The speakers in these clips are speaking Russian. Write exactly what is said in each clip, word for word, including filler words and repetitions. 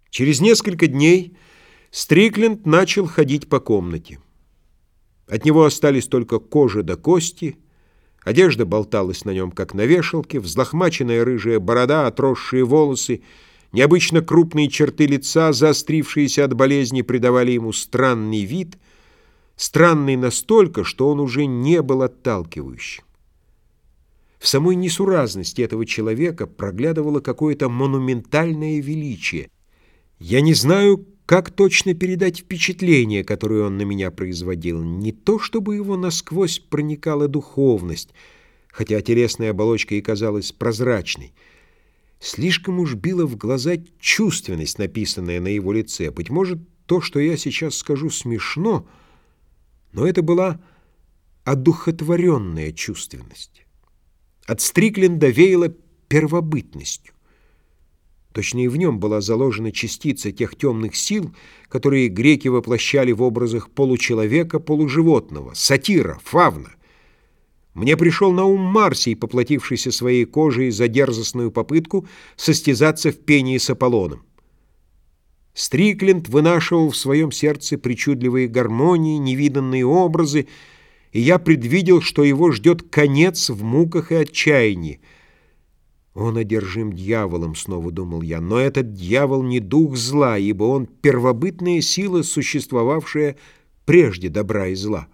Через несколько дней Стрикленд начал ходить по комнате. От него остались только кожа до кости, одежда болталась на нем, как на вешалке, взлохмаченная рыжая борода, отросшие волосы, необычно крупные черты лица, заострившиеся от болезни, придавали ему странный вид, странный настолько, что он уже не был отталкивающим. В самой несуразности этого человека проглядывало какое-то монументальное величие. Я не знаю, как точно передать впечатление, которое он на меня производил. Не то, чтобы его насквозь проникала духовность, хотя телесная оболочка и казалась прозрачной. Слишком уж била в глаза чувственность, написанная на его лице. Быть может, то, что я сейчас скажу, смешно, но это была одухотворенная чувственность. От Стрикленда веяло первобытностью. Точно и в нем была заложена частица тех темных сил, которые греки воплощали в образах получеловека, полуживотного, сатира, фавна. Мне пришел на ум Марсий, поплатившийся своей кожей за дерзостную попытку состязаться в пении с Аполлоном. Стрикленд вынашивал в своем сердце причудливые гармонии, невиданные образы, и я предвидел, что его ждет конец в муках и отчаянии. «Он одержим дьяволом», — снова думал я, но этот дьявол не дух зла, ибо он первобытная сила, существовавшая прежде добра и зла.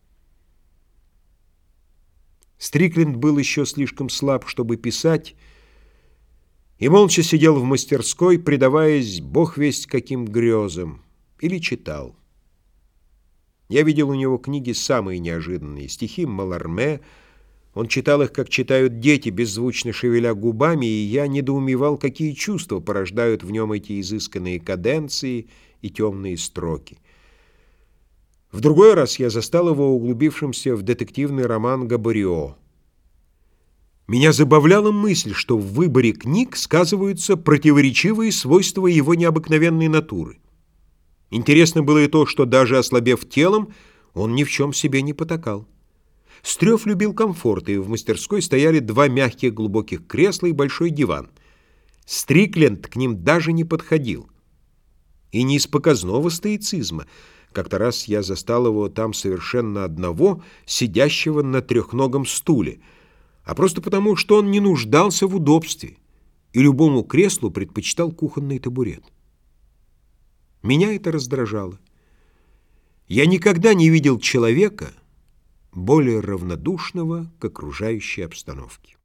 Стрикленд был еще слишком слаб, чтобы писать, и молча сидел в мастерской, предаваясь бог весть каким грезам, или читал. Я видел у него книги самые неожиданные, стихи Маларме. Он читал их, как читают дети, беззвучно шевеля губами, и я недоумевал, какие чувства порождают в нем эти изысканные каденции и темные строки. В другой раз я застал его углубившимся в детективный роман Габорио. Меня забавляла мысль, что в выборе книг сказываются противоречивые свойства его необыкновенной натуры. Интересно было и то, что даже ослабев телом, он ни в чем себе не потакал. Стрёв любил комфорт, и в мастерской стояли два мягких глубоких кресла и большой диван. Стрикленд к ним даже не подходил. И не из показного стоицизма. Как-то раз я застал его там совершенно одного, сидящего на трехногом стуле, а просто потому, что он не нуждался в удобстве и любому креслу предпочитал кухонный табурет. Меня это раздражало. Я никогда не видел человека более равнодушного к окружающей обстановке.